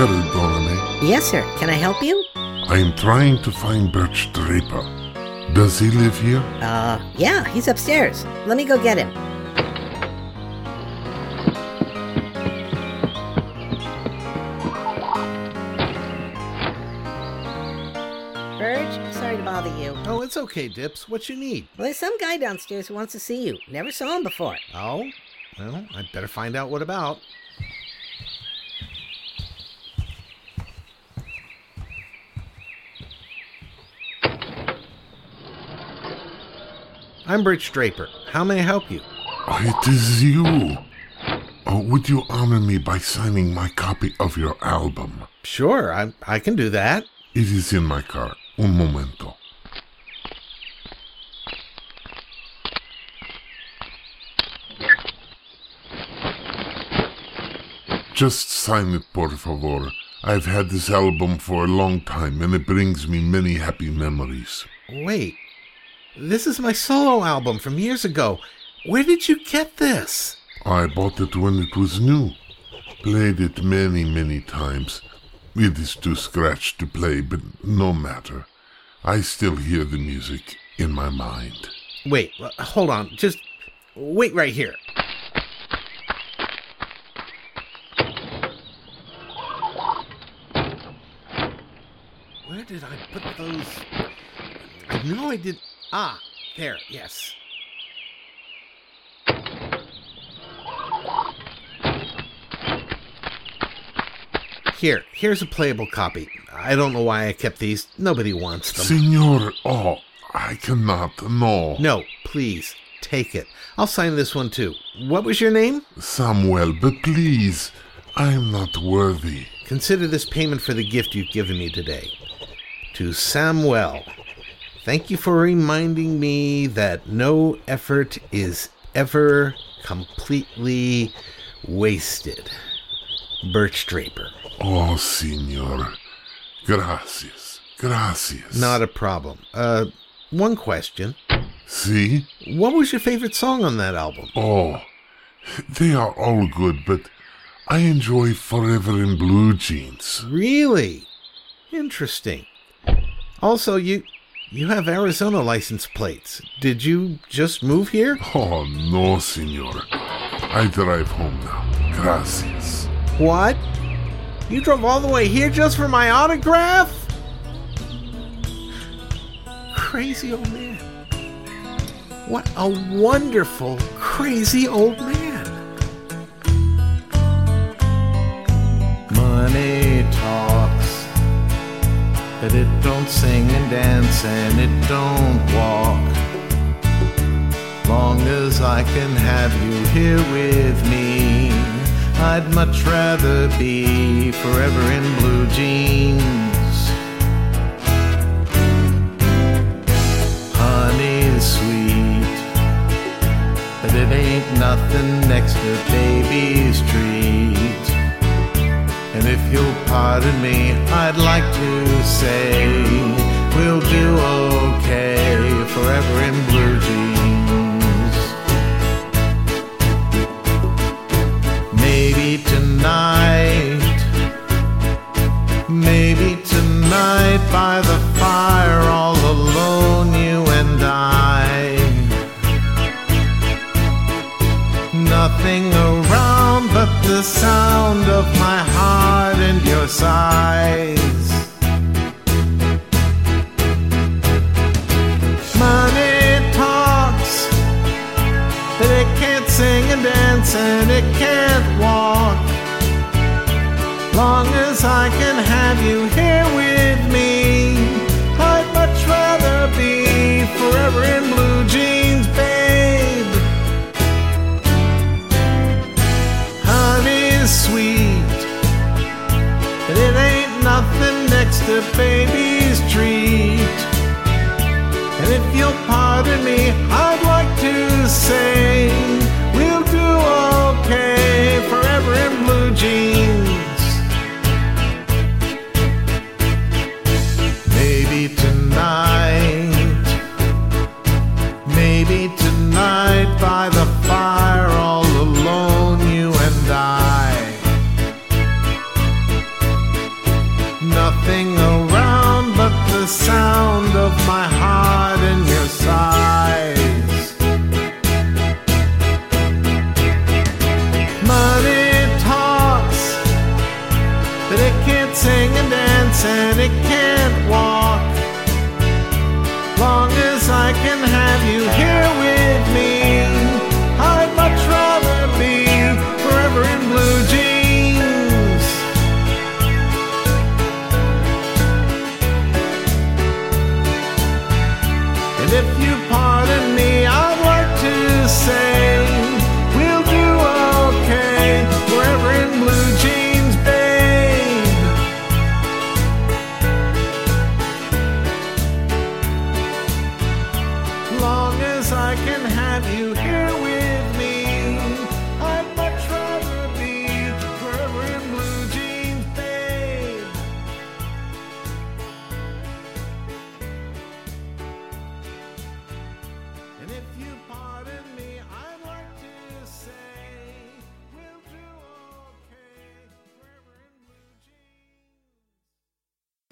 perdóname. Yes, sir. Can I help you? I am trying to find Birch Draper. Does he live here? Yeah, he's upstairs. Let me go get him. Birch, sorry to bother you. Oh, it's okay, Dips. What you need? Well, there's some guy downstairs who wants to see you. Never saw him before. Oh? Well, I'd better find out what about. I'm Birch Draper. How may I help you? It is you. Would you honor me by signing my copy of your album? Sure, I can do that. It is in my car. Un momento. Just sign it, por favor. I've had this album for a long time, and it brings me many happy memories. Wait, this is my solo album from years ago. Where did you get this? I bought it when it was new. Played it many, many times. It is too scratched to play, but no matter. I still hear the music in my mind. Wait, hold on. Just wait right here. Where did I put those? I know I did. Ah, there, yes. Here's a playable copy. I don't know why I kept these. Nobody wants them. Signor, I cannot, no. No, please, take it. I'll sign this one too. What was your name? Samuel, but please, I am not worthy. Consider this payment for the gift you've given me today. To Samuel, thank you for reminding me that no effort is ever completely wasted. Birch Draper. Oh, Signor. Gracias. Gracias. Not a problem. One question. See? What was your favorite song on that album? Oh, they are all good, but I enjoy Forever in Blue Jeans. Really? Interesting. Also, you have Arizona license plates. Did you just move here? Oh, no, Signor. I drive home now. Gracias. What? You drove all the way here just for my autograph? Crazy old man. What a wonderful, crazy old man. Money talks, but it don't sing and dance and it don't walk. Long as I can have you here with me, I'd much rather be forever in blue jeans. Honey's sweet, but it ain't nothing next to baby's treat. And if you'll pardon me, I'd like to say we'll do okay forever in blue jeans. Maybe tonight by the fire, all alone, you and I. Nothing around but the sound of my heart and your sighs. Money talks, but it can't sing and dance and it can't walk. Long as I can have you here with me, I'd much rather be forever in blue jeans, babe. Honey's sweet, but it ain't nothing next to baby's treat. And if you'll pardon me, I'd like to say we'll do okay forever in blue jeans. Maybe tonight by the fire, all alone, you and I. nothing around but the sound